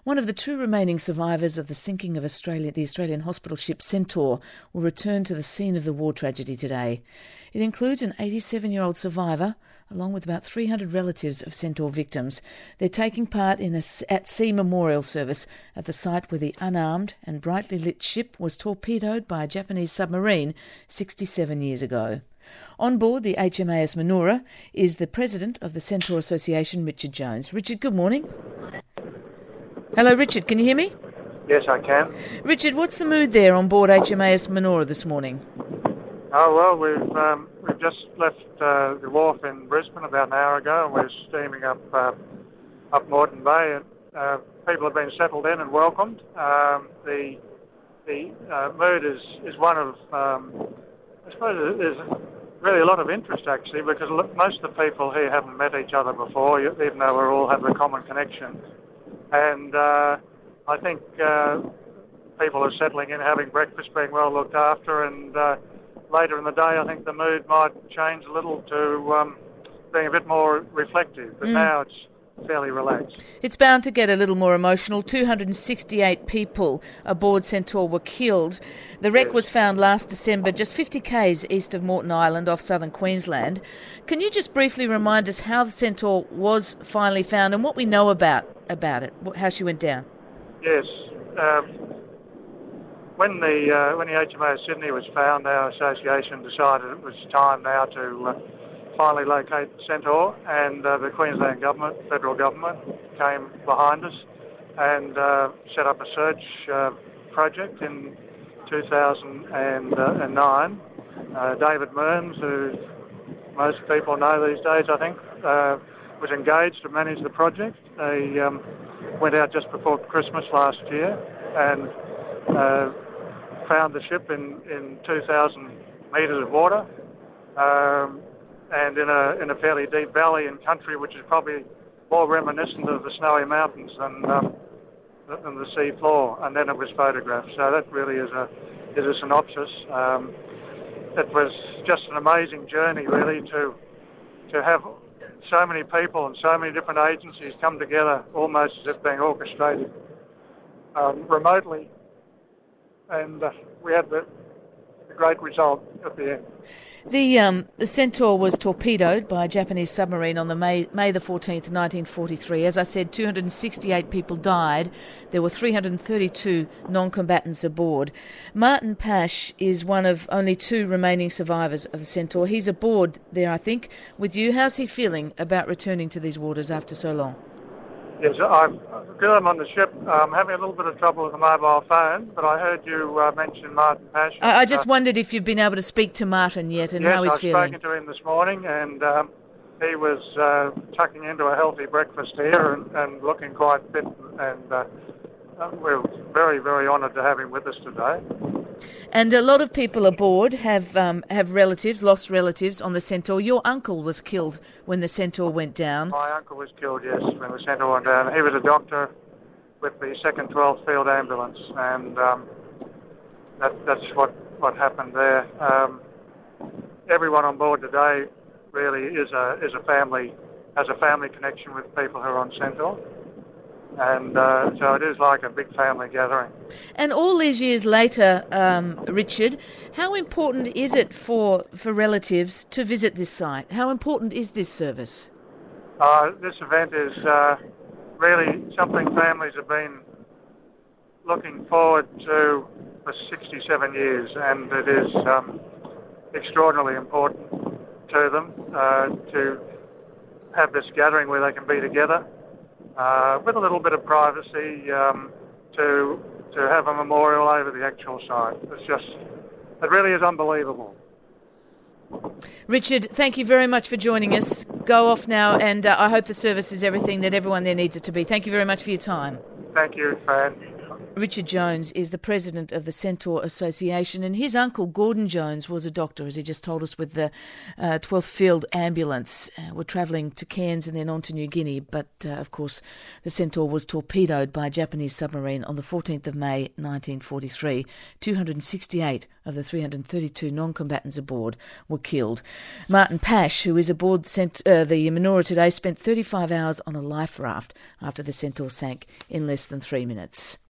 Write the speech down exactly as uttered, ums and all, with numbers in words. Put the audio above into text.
One of the two remaining survivors of the sinking of Australia, the Australian hospital ship Centaur will return to the scene of the war tragedy today. It includes an eighty-seven-year-old survivor, along with about three hundred relatives of Centaur victims. They're taking part in a at-sea memorial service at the site where the unarmed and brightly lit ship was torpedoed by a Japanese submarine sixty-seven years ago. On board the H M A S Manoora is the president of the Centaur Association, Richard Jones. Richard, good morning. Hello, Richard, can you hear me? Yes, I can. Richard, what's the mood there on board H M A S Manoora this morning? Oh, well, we've um, we've just left uh, the wharf in Brisbane about an hour ago, and we're steaming up uh, up Moreton Bay, and uh, people have been settled in and welcomed. Um, the the uh, mood is, is one of, um, I suppose there's really a lot of interest, actually, because most of the people here haven't met each other before, even though we all have a common connection. And uh, I think uh, people are settling in, having breakfast, being well looked after, and uh, later in the day I think the mood might change a little to um, being a bit more reflective, but mm. now it's fairly relaxed. It's bound to get a little more emotional. two hundred sixty-eight people aboard Centaur were killed. The wreck yes. was found last December, just fifty kays east of Moreton Island off southern Queensland. Can you just briefly remind us how the Centaur was finally found and what we know about about it, how she went down? Yes. Um, when the uh, when the H M A S Sydney was found, our association decided it was time now to uh, finally locate Centaur, and uh, the Queensland government, federal government, came behind us and uh, set up a search uh, project in two thousand nine. Uh, David Mearns, who most people know these days, I think, uh, was engaged to manage the project. They um, went out just before Christmas last year and uh, found the ship in, in two thousand metres of water, um, and in a in a fairly deep valley in country which is probably more reminiscent of the Snowy Mountains than um, than the sea floor. And then it was photographed. So that really is a is a synopsis. Um, it was just an amazing journey, really, to to have so many people and so many different agencies come together, almost as if being orchestrated um, remotely. And uh, we had the, the great result at the end. The, um, the Centaur was torpedoed by a Japanese submarine on the May, May the fourteenth, nineteen forty-three. As I said, two hundred sixty-eight people died. There were three hundred thirty-two non-combatants aboard. Martin Pash is one of only two remaining survivors of the Centaur. He's aboard there, I think, with you. How's he feeling about returning to these waters after so long? Yes, I'm good. I'm on the ship. I'm having a little bit of trouble with the mobile phone, but I heard you uh, mention Martin Pash. I, I just uh, wondered if you've been able to speak to Martin yet and yes, how he's I've feeling. Yes, I've spoken to him this morning, and um, he was uh, tucking into a healthy breakfast here and, and looking quite fit, and uh, we're very, very honoured to have him with us today. And a lot of people aboard have um, have relatives, lost relatives on the Centaur. Your uncle was killed when the Centaur went down. My uncle was killed, yes, when the Centaur went down. He was a doctor with the second twelfth Field Ambulance, and um, that, that's what, what happened there. Um, everyone on board today really is a is a family, has a family connection with people who are on Centaur. And uh, so it is like a big family gathering. And all these years later, um, Richard, how important is it for, for relatives to visit this site? How important is this service? Uh, this event is uh, really something families have been looking forward to for sixty-seven years, and it is um, extraordinarily important to them uh, to have this gathering where they can be together. Uh, with a little bit of privacy, um, to to have a memorial over the actual site. It's just, it really is unbelievable. Richard, thank you very much for joining us. Go off now, and uh, I hope the service is everything that everyone there needs it to be. Thank you very much for your time. Thank you, Fran. Richard Jones is the president of the Centaur Association, and his uncle Gordon Jones was a doctor, as he just told us, with the uh, twelfth Field Ambulance. Uh, were travelling to Cairns and then on to New Guinea, but uh, of course the Centaur was torpedoed by a Japanese submarine on the fourteenth of May nineteen forty-three. two hundred sixty-eight of the three hundred thirty-two non-combatants aboard were killed. Martin Pash, who is aboard Cent- uh, the Manoora today, spent thirty-five hours on a life raft after the Centaur sank in less than three minutes.